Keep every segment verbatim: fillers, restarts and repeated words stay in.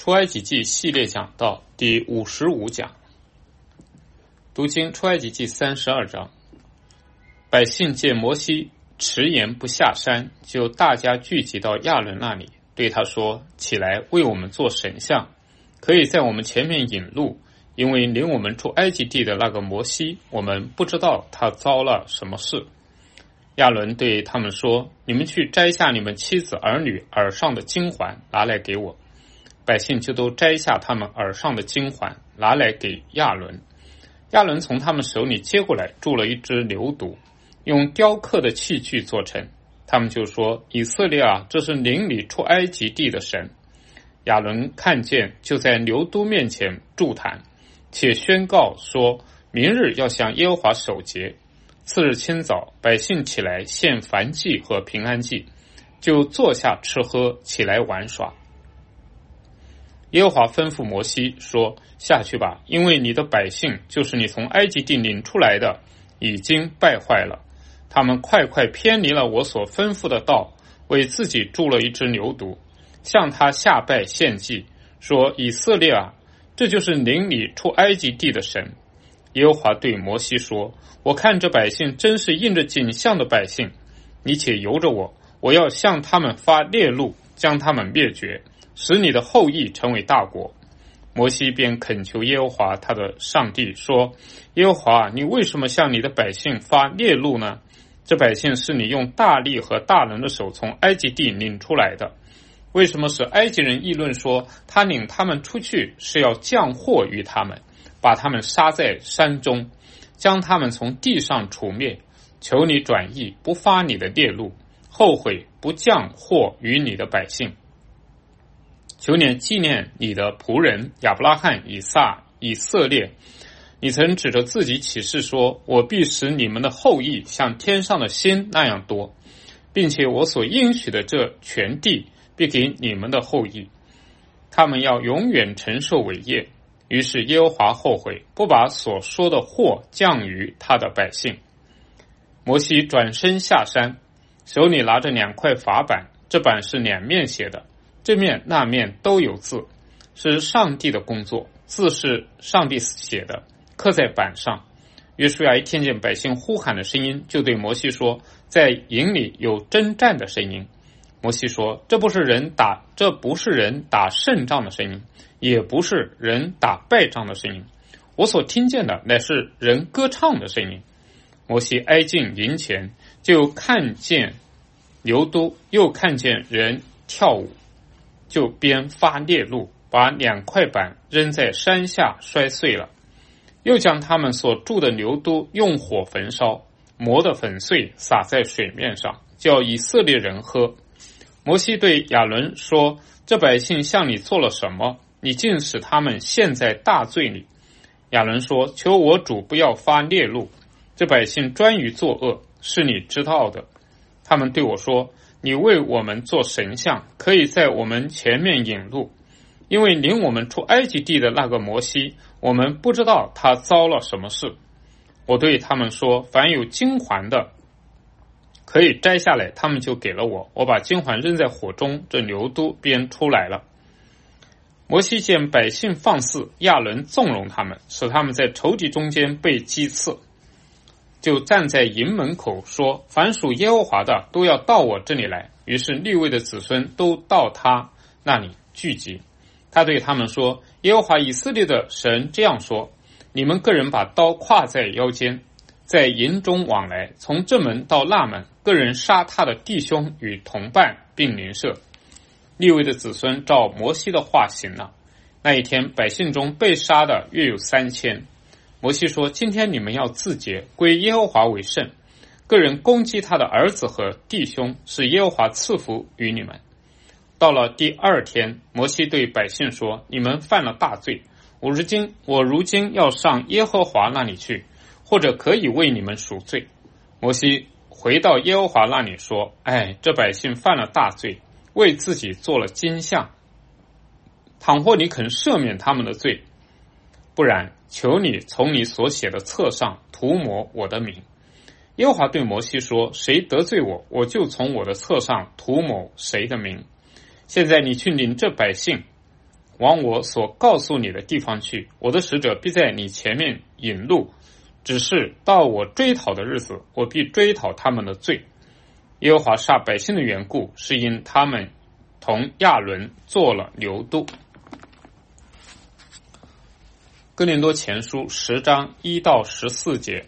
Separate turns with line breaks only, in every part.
出埃及记系列讲到第五十五讲。读经出埃及记三十二章。百姓见摩西迟延不下山，就大家聚集到亚伦那里，对他说：起来，为我们做神像，可以在我们前面引路，因为领我们出埃及地的那个摩西，我们不知道他遭了什么事。亚伦对他们说：你们去摘下你们妻子儿女耳上的金环，拿来给我。百姓就都摘下他们耳上的金环，拿来给亚伦。亚伦从他们手里接过来，铸了一只牛犊，用雕刻的器具做成。他们就说：以色列啊，这是领你出埃及地的神。亚伦看见，就在牛犊面前筑坛，且宣告说：明日要向耶和华守节。次日清早，百姓起来献燔祭和平安祭，就坐下吃喝，起来玩耍。耶和华吩咐摩西说：下去吧，因为你的百姓，就是你从埃及地领出来的，已经败坏了。他们快快偏离了我所吩咐的道，为自己铸了一只牛犊，向他下拜献祭，说：以色列啊，这就是领你出埃及地的神。耶和华对摩西说：我看这百姓真是印着景象的百姓，你且由着我，我要向他们发烈怒，将他们灭绝，使你的后裔成为大国。摩西便恳求耶和华他的上帝说：耶和华，你为什么向你的百姓发烈怒呢？这百姓是你用大力和大能的手从埃及地领出来的，为什么使埃及人议论说，他领他们出去是要降祸于他们，把他们杀在山中，将他们从地上除灭？求你转意，不发你的烈怒，后悔不降祸于你的百姓。求你纪念你的仆人亚伯拉罕、以撒、以色列。你曾指着自己起誓说：我必使你们的后裔像天上的星那样多，并且我所应许的这全地必给你们的后裔，他们要永远承受伟业。于是耶和华后悔，不把所说的祸降于他的百姓。摩西转身下山，手里拿着两块法板，这板是两面写的，这面那面都有字，是上帝的工作，字是上帝写的，刻在板上。约书亚一听见百姓呼喊的声音，就对摩西说：在营里有征战的声音。摩西说：这不是人打这不是人打胜仗的声音，也不是人打败仗的声音，我所听见的乃是人歌唱的声音。摩西挨近营前，就看见牛犊，又看见人跳舞，就边发烈怒，把两块板扔在山下摔碎了，又将他们所铸的牛犊用火焚烧，磨得粉碎，撒在水面上，叫以色列人喝。摩西对亚伦说：这百姓向你做了什么？你竟使他们陷在大罪里。亚伦说：求我主不要发烈怒，这百姓专于作恶，是你知道的。他们对我说：你为我们做神像，可以在我们前面引路，因为领我们出埃及地的那个摩西，我们不知道他遭了什么事。我对他们说：凡有金环的可以摘下来，他们就给了我，我把金环扔在火中，这牛犊便出来了。摩西见百姓放肆，亚伦纵容他们，使他们在仇敌中间被击刺，就站在营门口说：凡属耶和华的都要到我这里来。于是利未的子孙都到他那里聚集。他对他们说：耶和华以色列的神这样说：你们个人把刀挎在腰间，在营中往来，从这门到那门，个人杀他的弟兄与同伴，并邻舍。利未的子孙照摩西的话行了。那一天，百姓中被杀的约有三千。摩西说：今天你们要自洁，归耶和华为圣。个人攻击他的儿子和弟兄，使耶和华赐福于你们。到了第二天，摩西对百姓说：你们犯了大罪，我如今我如今要上耶和华那里去，或者可以为你们赎罪。摩西回到耶和华那里说：哎，这百姓犯了大罪，为自己做了金像，倘或你肯赦免他们的罪，不然求你从你所写的册上涂抹我的名。耶和华对摩西说：谁得罪我，我就从我的册上涂抹谁的名。现在你去领这百姓往我所告诉你的地方去，我的使者必在你前面引路，只是到我追讨的日子，我必追讨他们的罪。耶和华杀百姓的缘故，是因他们同亚伦做了牛犊。哥林多前书十章一到十四节，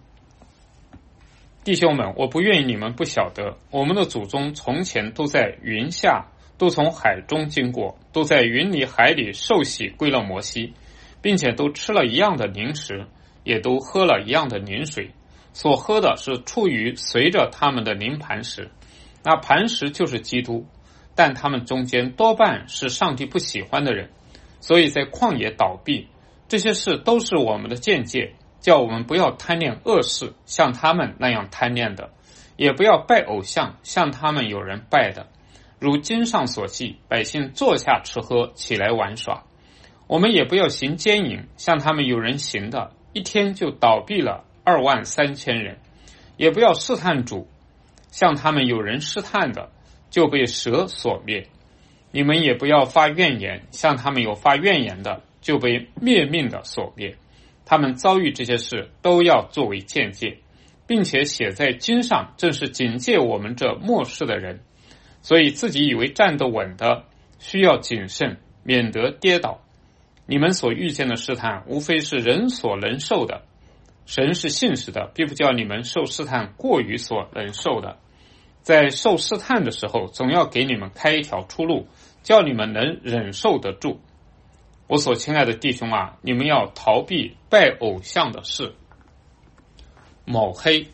弟兄们，我不愿意你们不晓得，我们的祖宗从前都在云下，都从海中经过，都在云里海里受洗归了摩西，并且都吃了一样的灵食，也都喝了一样的灵水，所喝的是出于随着他们的灵磐石，那磐石就是基督，但他们中间多半是上帝不喜欢的人，所以在旷野倒闭。这些事都是我们的见解，叫我们不要贪恋恶事，像他们那样贪恋的，也不要拜偶像，像他们有人拜的。如经上所记，百姓坐下吃喝，起来玩耍。我们也不要行奸淫，像他们有人行的，一天就倒闭了二万三千人。也不要试探主，像他们有人试探的，就被蛇所灭。你们也不要发怨言，像他们有发怨言的，就被灭命的所灭。他们遭遇这些事，都要作为见解，并且写在经上，正是警戒我们这末世的人。所以自己以为站得稳的，需要谨慎，免得跌倒。你们所遇见的试探，无非是人所能受的。神是信实的，必不叫你们受试探过于所能受的。在受试探的时候，总要给你们开一条出路，叫你们能忍受得住。我所亲爱的弟兄啊，你们要逃避拜偶像的事。抹黑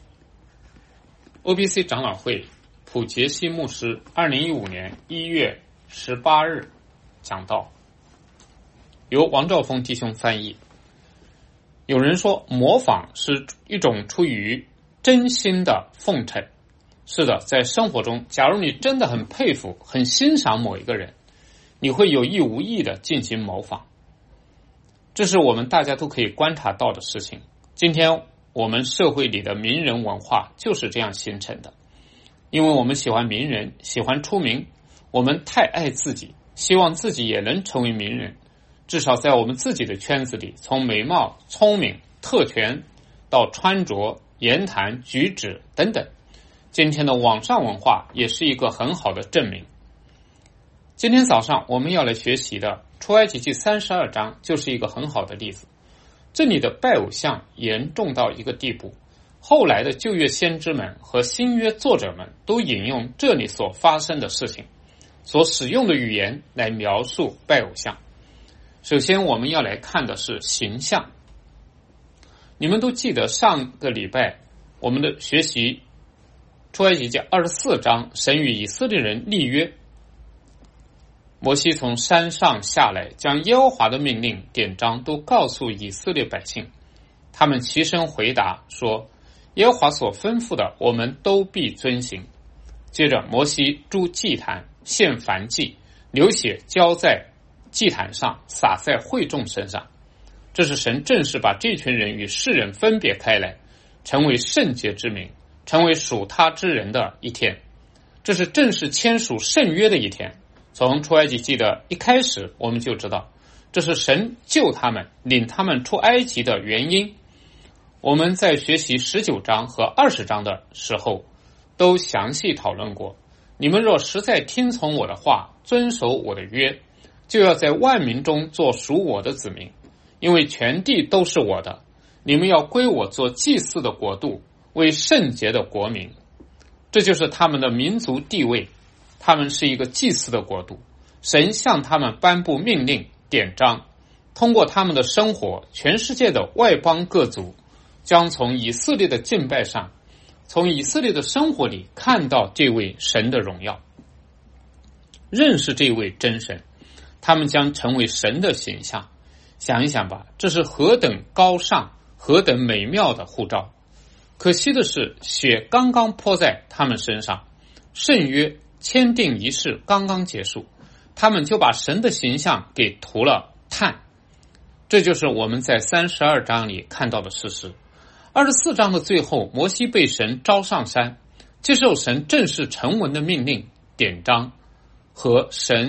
O B C 长老会普杰西牧师二零一五年一月十八日讲道，由王兆峰弟兄翻译。有人说模仿是一种出于真心的奉承。是的，在生活中，假如你真的很佩服很欣赏某一个人，你会有意无意的进行模仿。这是我们大家都可以观察到的事情。今天我们社会里的名人文化就是这样形成的。因为我们喜欢名人，喜欢出名，我们太爱自己，希望自己也能成为名人，至少在我们自己的圈子里，从美貌、聪明、特权到穿着、言谈、举止等等。今天的网上文化也是一个很好的证明。今天早上我们要来学习的出埃及记三十二章就是一个很好的例子。这里的拜偶像严重到一个地步，后来的旧约先知们和新约作者们都引用这里所发生的事情，所使用的语言来描述拜偶像。首先我们要来看的是形象。你们都记得上个礼拜我们的学习出埃及记二十四章，神与以色列人立约。摩西从山上下来，将耶和华的命令典章都告诉以色列百姓，他们齐声回答说，耶和华所吩咐的我们都必遵行。接着摩西筑祭坛，献燔祭，流血浇在祭坛上，洒在会众身上。这是神正式把这群人与世人分别开来，成为圣洁之民，成为属他之人的一天。这是正式签署圣约的一天。从出埃及记的一开始，我们就知道这是神救他们、领他们出埃及的原因。我们在学习十九章和二十章的时候都详细讨论过，你们若实在听从我的话，遵守我的约，就要在万民中做属我的子民，因为全地都是我的，你们要归我做祭祀的国度，为圣洁的国民。这就是他们的民族地位，他们是一个祭祀的国度，神向他们颁布命令典章，通过他们的生活，全世界的外邦各族将从以色列的敬拜上，从以色列的生活里看到这位神的荣耀，认识这位真神，他们将成为神的形象。想一想吧，这是何等高尚、何等美妙的护照。可惜的是，血刚刚泼在他们身上，圣约签订仪式刚刚结束，他们就把神的形象给涂了炭。这就是我们在三十二章里看到的事实。二十四章的最后，摩西被神召上山，接受神正式成文的命令典章和神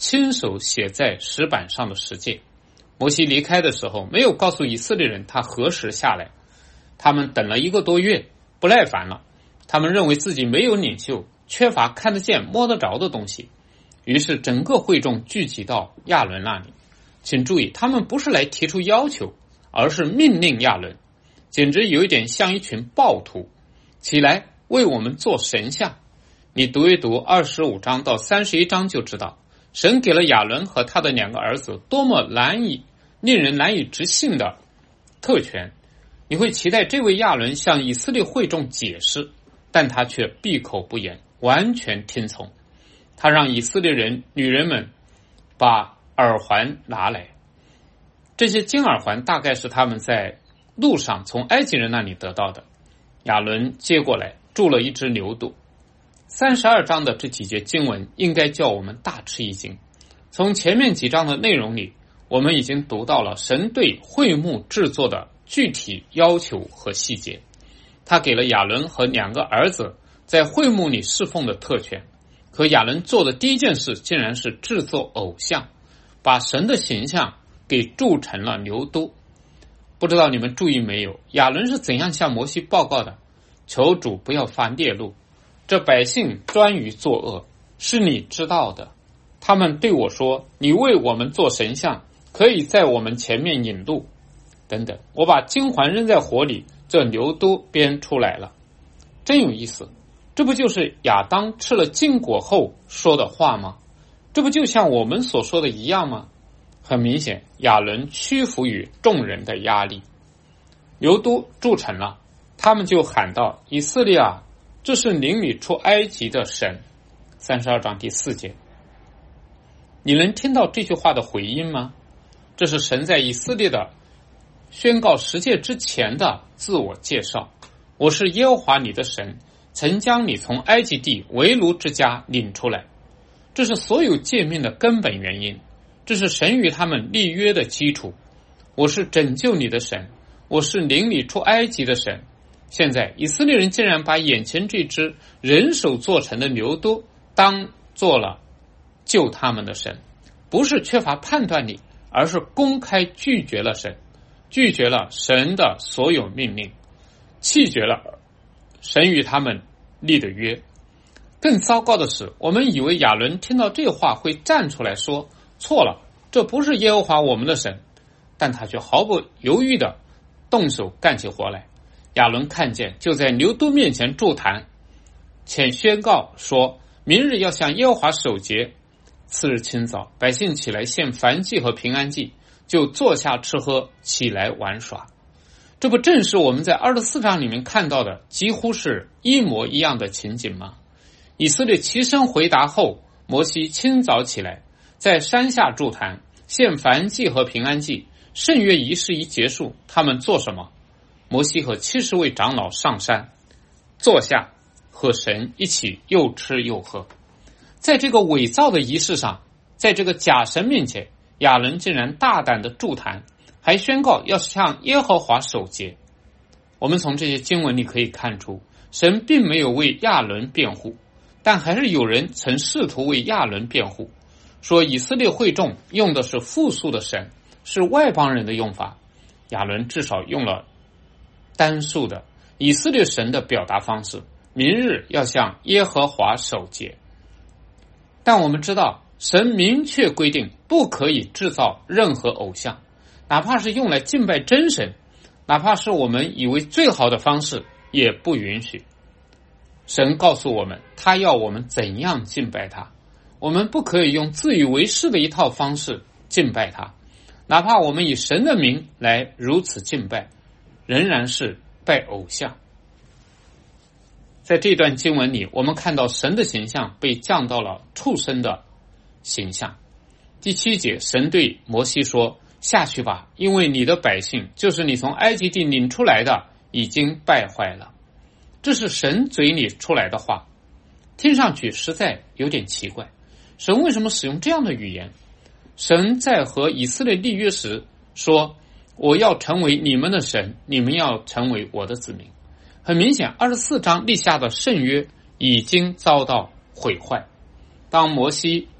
亲手写在石板上的十诫。摩西离开的时候，没有告诉以色列人他何时下来。他们等了一个多月，不耐烦了。他们认为自己没有领袖，缺乏看得见摸得着的东西，于是整个会众聚集到亚伦那里。请注意，他们不是来提出要求，而是命令亚伦，简直有一点像一群暴徒。起来，为我们做神像。你读一读二十五章到三十一章就知道，神给了亚伦和他的两个儿子多么难以令人难以置信的特权。你会期待这位亚伦向以色列会众解释，但他却闭口不言，完全听从。他让以色列人女人们把耳环拿来，这些金耳环大概是他们在路上从埃及人那里得到的。亚伦接过来，铸了一只牛犊。三十二章的这几节经文应该叫我们大吃一惊。从前面几章的内容里，我们已经读到了神对会幕制作的具体要求和细节。他给了亚伦和两个儿子在会幕里侍奉的特权。可亚伦做的第一件事竟然是制作偶像，把神的形象给铸成了牛犊。不知道你们注意没有，亚伦是怎样向摩西报告的？求主不要发烈怒，这百姓专于作恶，是你知道的。他们对我说，你为我们做神像，可以在我们前面引路等等。我把金环扔在火里，这牛犊编出来了。真有意思，这不就是亚当吃了禁果后说的话吗？这不就像我们所说的一样吗？很明显，亚伦屈服于众人的压力。牛犊铸成了，他们就喊道，以色列啊，这是领你出埃及的神。三十二章第四节，你能听到这句话的回音吗？这是神在以色列的宣告十诫之前的自我介绍。我是耶和华你的神，曾将你从埃及地为奴之家领出来。这是所有诫命的根本原因，这是神与他们立约的基础。我是拯救你的神，我是领你出埃及的神。现在以色列人竟然把眼前这只人手做成的牛犊当做了救他们的神，不是缺乏判断力，而是公开拒绝了神，拒绝了神的所有命令，弃绝了神与他们立的约。更糟糕的是，我们以为亚伦听到这话会站出来说，错了，这不是耶和华我们的神，但他却毫不犹豫地动手干起活来。亚伦看见，就在牛犊面前筑坛，且宣告说，明日要向耶和华守节。次日清早，百姓起来献燔祭和平安祭，就坐下吃喝，起来玩耍。这不正是我们在二十四章里面看到的几乎是一模一样的情景吗？以色列齐声回答后，摩西清早起来，在山下筑坛，献燔祭和平安祭。圣约仪式一结束，他们做什么？摩西和七十位长老上山，坐下，和神一起又吃又喝。在这个伪造的仪式上，在这个假神面前，亚伦竟然大胆的筑坛，还宣告要向耶和华守节。我们从这些经文里可以看出，神并没有为亚伦辩护，但还是有人曾试图为亚伦辩护，说以色列会众用的是复数的神，是外邦人的用法。亚伦至少用了单数的以色列神的表达方式，明日要向耶和华守节。但我们知道，神明确规定不可以制造任何偶像，哪怕是用来敬拜真神，哪怕是我们以为最好的方式，也不允许。神告诉我们，他要我们怎样敬拜他，我们不可以用自以为是的一套方式敬拜他，哪怕我们以神的名来如此敬拜，仍然是拜偶像。在这段经文里，我们看到神的形象被降到了畜生的形象。第七节，神对摩西说，下去吧，因为你的百姓，就是你从埃及地领出来的，已经败坏了。这是神嘴里出来的话，听上去实在有点奇怪。神为什么使用这样的语言？神在和以色列立约时说，我要成为你们的神，你们要成为我的子民。很明显，二十四章立下的圣约已经遭到毁坏。当摩西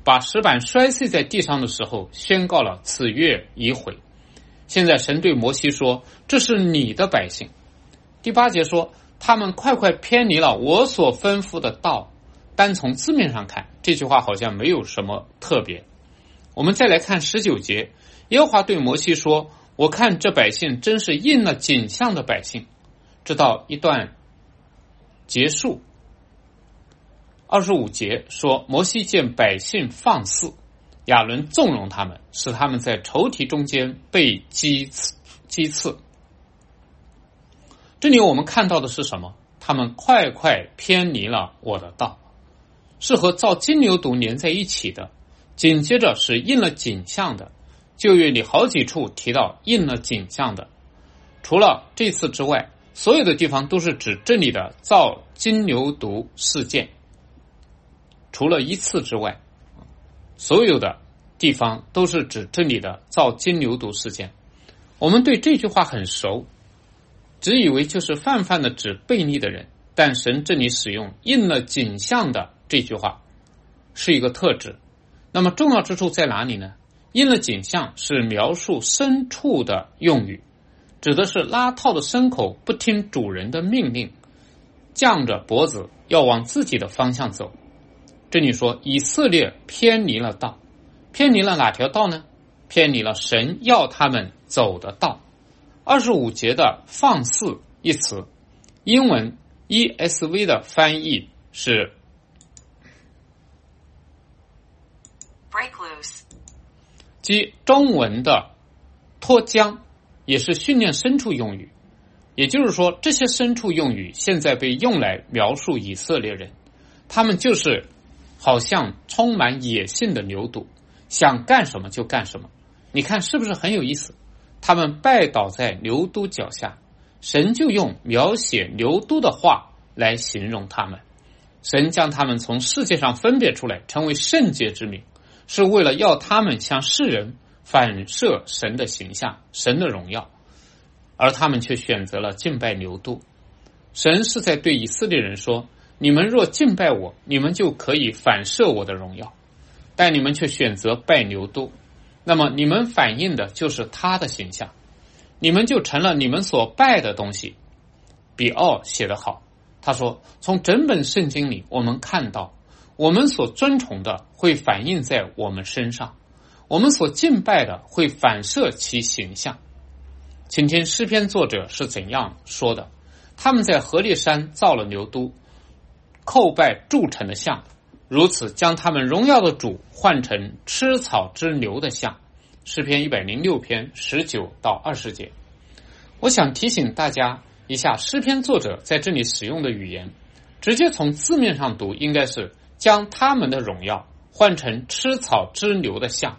把石板摔碎在地上的时候，宣告了此约已毁。现在神对摩西说，这是你的百姓。第八节说，他们快快偏离了我所吩咐的道。单从字面上看，这句话好像没有什么特别。我们再来看十九节，耶和华对摩西说，我看这百姓真是应了景象的百姓。直到一段结束，二十五节说，摩西见百姓放肆，亚伦纵容他们，使他们在仇敌中间被击刺击刺。这里我们看到的是什么？他们快快偏离了我的道，是和造金牛犊连在一起的。紧接着是应了景象的，旧约里好几处提到应了景象的，除了这次之外，所有的地方都是指这里的造金牛犊事件。除了一次之外，所有的地方都是指这里的造金牛犊事件。我们对这句话很熟，只以为就是泛泛的指悖逆的人，但神这里使用应了景象的这句话是一个特质。那么重要之处在哪里呢？应了景象是描述牲畜的用语，指的是拉套的牲口不听主人的命令，犟着脖子要往自己的方向走。这里说以色列偏离了道，偏离了哪条道呢？偏离了神要他们走的道。二十五节的放肆一词，英文 E S V 的翻译是
break loose，
即中文的脱缰，也是训练牲畜用语。也就是说，这些牲畜用语现在被用来描述以色列人，他们就是好像充满野性的牛犊，想干什么就干什么。你看是不是很有意思？他们拜倒在牛犊脚下，神就用描写牛犊的话来形容他们。神将他们从世界上分别出来，成为圣洁之民，是为了要他们向世人反射神的形象，神的荣耀，而他们却选择了敬拜牛犊。神是在对以色列人说，你们若敬拜我，你们就可以反射我的荣耀，但你们却选择拜牛犊，那么你们反映的就是他的形象，你们就成了你们所拜的东西。比奥写得好，他说，从整本圣经里我们看到，我们所尊崇的会反映在我们身上，我们所敬拜的会反射其形象。请听诗篇作者是怎样说的，他们在何烈山造了牛犊，叩拜铸成的像，如此将他们荣耀的主换成吃草之牛的像。诗篇一百零六篇十九到二十节。我想提醒大家一下，诗篇作者在这里使用的语言，直接从字面上读应该是将他们的荣耀换成吃草之牛的像。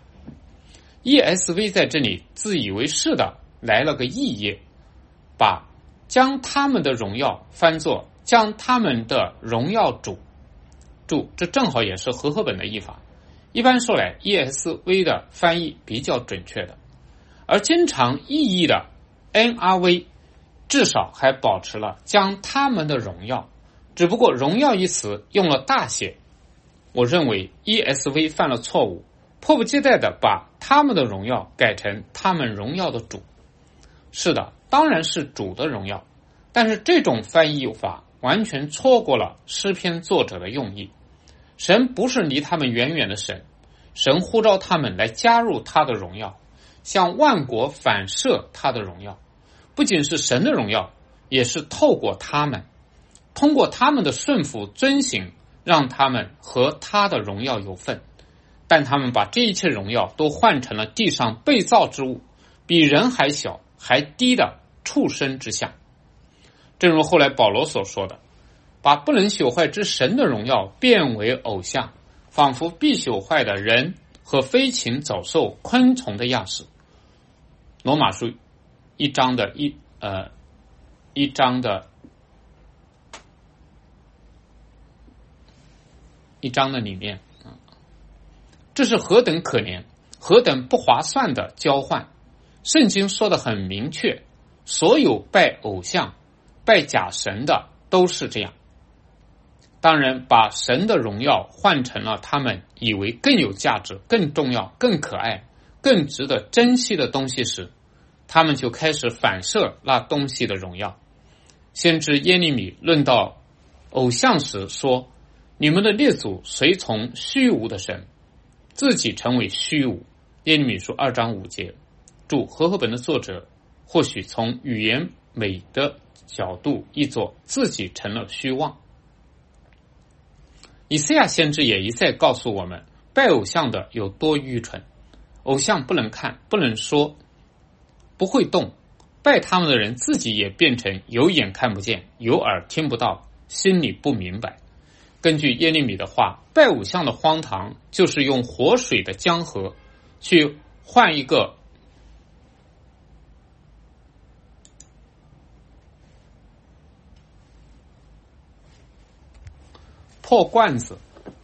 E S V 在这里自以为是的来了个异业，把将他们的荣耀翻作将他们的荣耀主。注，这正好也是和合本的译法。一般说来 E S V 的翻译比较准确的，而经常意译的 N R V 至少还保持了将他们的荣耀，只不过荣耀一词用了大写。我认为 E S V 犯了错误，迫不及待的把他们的荣耀改成他们荣耀的主。是的，当然是主的荣耀，但是这种翻译法完全错过了诗篇作者的用意。神不是离他们远远的神，神呼召他们来加入他的荣耀，向万国反射他的荣耀。不仅是神的荣耀，也是透过他们，通过他们的顺服遵行，让他们和他的荣耀有份。但他们把这一切荣耀都换成了地上被造之物，比人还小还低的畜生之相。正如后来保罗所说的，把不能朽坏之神的荣耀变为偶像，仿佛必朽坏的人和飞禽走兽昆虫的样式。罗马书一章的一呃一章的一章的里面，这是何等可怜，何等不划算的交换。圣经说得很明确，所有拜偶像拜假神的都是这样。 当然把神的荣耀换成了他们以为更有价值、更重要、更可爱、更值得珍惜的东西时，他们就开始反射那东西的荣耀。先知耶利米论到偶像时说，你们的列祖随从虚无的神，自己成为虚无。耶利米书二章五节。注和合本的作者或许从语言美的角度译作自己成了虚妄。以赛亚先知也一再告诉我们，拜偶像的有多愚蠢。偶像不能看，不能说，不会动，拜他们的人自己也变成有眼看不见，有耳听不到，心里不明白。根据耶利米的话，拜偶像的荒唐就是用活水的江河去换一个破罐子。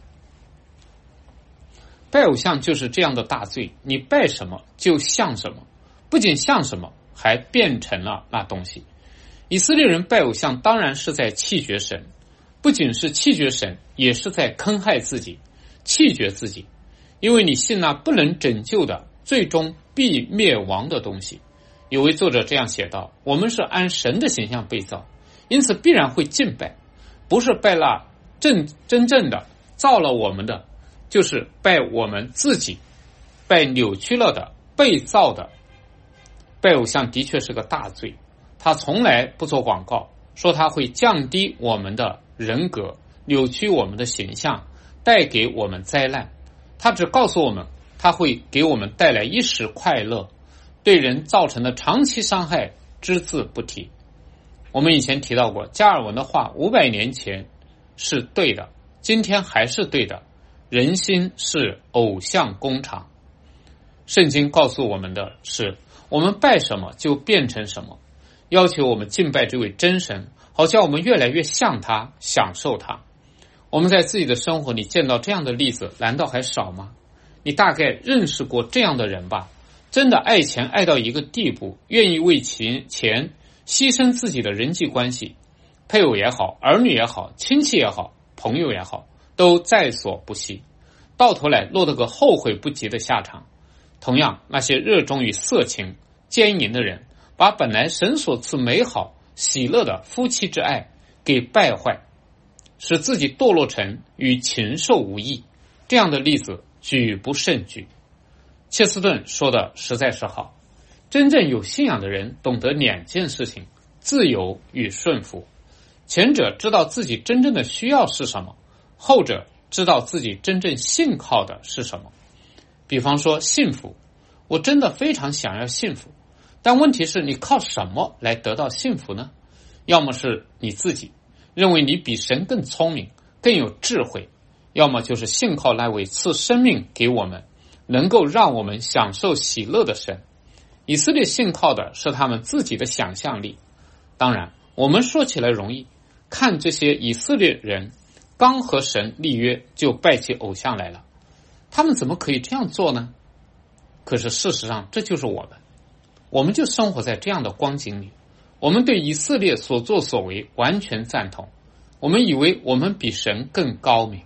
拜偶像就是这样的大罪，你拜什么就像什么，不仅像什么，还变成了那东西。以色列人拜偶像当然是在弃绝神，不仅是弃绝神，也是在坑害自己，弃绝自己。因为你信那不能拯救的，最终必灭亡的东西。有位作者这样写道，我们是按神的形象被造，因此必然会敬拜，不是拜那真真正的造了我们的，就是拜我们自己，拜扭曲了的被造的。拜偶像的确是个大罪，他从来不做广告，说他会降低我们的人格，扭曲我们的形象，带给我们灾难。他只告诉我们，他会给我们带来一时快乐，对人造成的长期伤害只字不提。我们以前提到过，加尔文的话五百年前是对的，今天还是对的。人心是偶像工厂。圣经告诉我们的是，我们拜什么就变成什么，要求我们敬拜这位真神，好叫我们越来越像他，享受他。我们在自己的生活里见到这样的例子，难道还少吗？你大概认识过这样的人吧，真的爱钱爱到一个地步，愿意为钱钱牺牲自己的人际关系，配偶也好，儿女也好，亲戚也好，朋友也好，都在所不惜，到头来落得个后悔不及的下场。同样，那些热衷于色情奸淫的人，把本来神所赐美好喜乐的夫妻之爱给败坏，使自己堕落成与禽兽无异。这样的例子举不胜举。切斯顿说的实在是好，真正有信仰的人懂得两件事情，自由与顺服。前者知道自己真正的需要是什么，后者知道自己真正信靠的是什么。比方说幸福，我真的非常想要幸福，但问题是你靠什么来得到幸福呢？要么是你自己认为你比神更聪明更有智慧，要么就是信靠那位赐生命给我们，能够让我们享受喜乐的神。以色列信靠的是他们自己的想象力。当然我们说起来容易，看这些以色列人刚和神立约就拜起偶像来了，他们怎么可以这样做呢？可是事实上这就是我们，我们就生活在这样的光景里。我们对以色列所作所为完全赞同，我们以为我们比神更高明。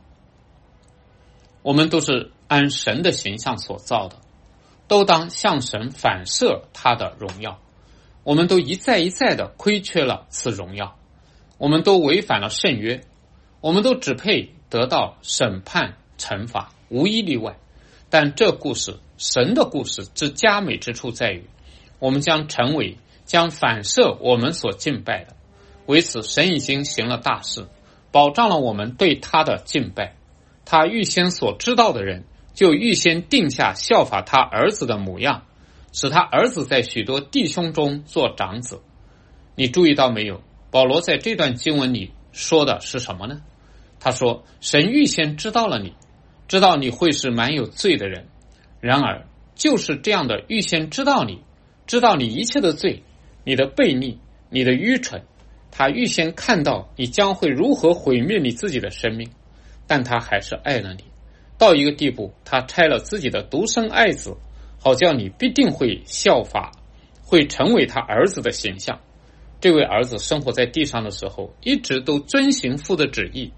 我们都是按神的形象所造的，都当向神反射他的荣耀。我们都一再一再的亏缺了此荣耀，我们都违反了圣约，我们都只配得到审判惩罚，无一例外。但这故事，神的故事之佳美之处在于，我们将成为将反射我们所敬拜的。为此神已经行了大事，保障了我们对他的敬拜。他预先所知道的人，就预先定下效法他儿子的模样，使他儿子在许多弟兄中做长子。你注意到没有，保罗在这段经文里说的是什么呢？他说神预先知道了你，知道你会是蛮有罪的人。然而就是这样的预先知道你，知道你一切的罪，你的悖逆，你的愚蠢，他预先看到你将会如何毁灭你自己的生命，但他还是爱了你，到一个地步，他差了自己的独生爱子，好叫你必定会效法，会成为他儿子的形象。这位儿子生活在地上的时候，一直都遵行父的旨意，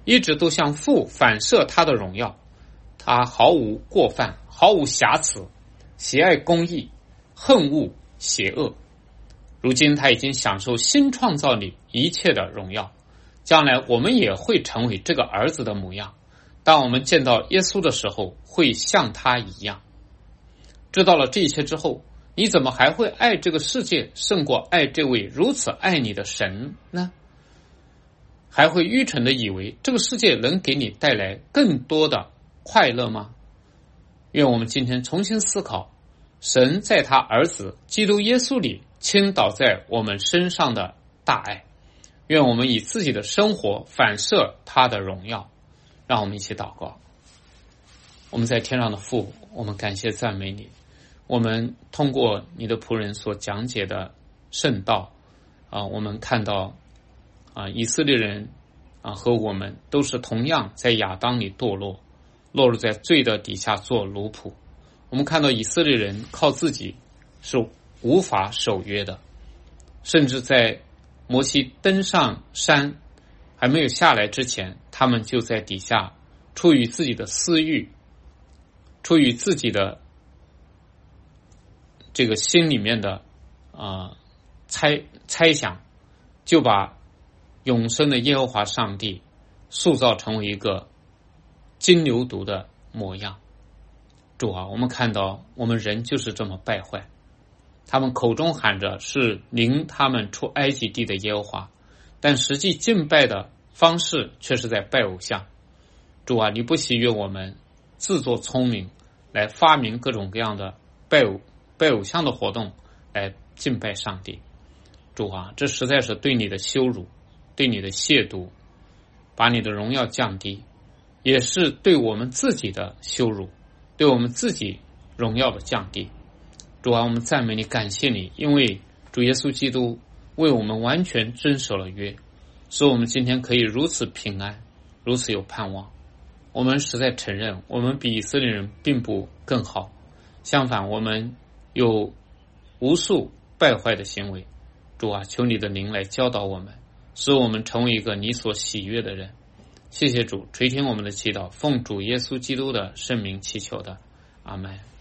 一直都向父反射他的荣耀。他毫无过犯，毫无瑕疵，喜爱公义，恨恶邪恶。如今他已经享受新创造里一切的荣耀，将来我们也会成为这个儿子的模样。当我们见到耶稣的时候，会像他一样。知道了这一切之后，你怎么还会爱这个世界胜过爱这位如此爱你的神呢？还会愚蠢的以为这个世界能给你带来更多的快乐吗？愿我们今天重新思考神在他儿子基督耶稣里倾倒在我们身上的大爱，愿我们以自己的生活反射他的荣耀。让我们一起祷告。我们在天上的父，我们感谢赞美你，我们通过你的仆人所讲解的圣道啊，我们看到啊，以色列人啊和我们都是同样在亚当里堕落，落入在罪的底下做奴仆。我们看到以色列人靠自己是无法守约的，甚至在摩西登上山还没有下来之前，他们就在底下出于自己的私欲，出于自己的这个心里面的啊、呃、猜猜想，就把永生的耶和华上帝塑造成为一个金牛犊的模样。主啊，我们看到我们人就是这么败坏，他们口中喊着是领他们出埃及地的耶和华，但实际敬拜的方式却是在拜偶像。主啊，你不喜悦我们自作聪明来发明各种各样的拜偶拜偶像的活动来敬拜上帝。主啊，这实在是对你的羞辱，对你的亵渎，把你的荣耀降低，也是对我们自己的羞辱，对我们自己荣耀的降低。主啊，我们赞美你，感谢你，因为主耶稣基督为我们完全遵守了约，使我们今天可以如此平安，如此有盼望。我们实在承认，我们比以色列人并不更好，相反，我们有无数败坏的行为。主啊，求你的灵来教导我们，使我们成为一个你所喜悦的人。谢谢主，垂听我们的祈祷，奉主耶稣基督的圣名祈求的，阿们。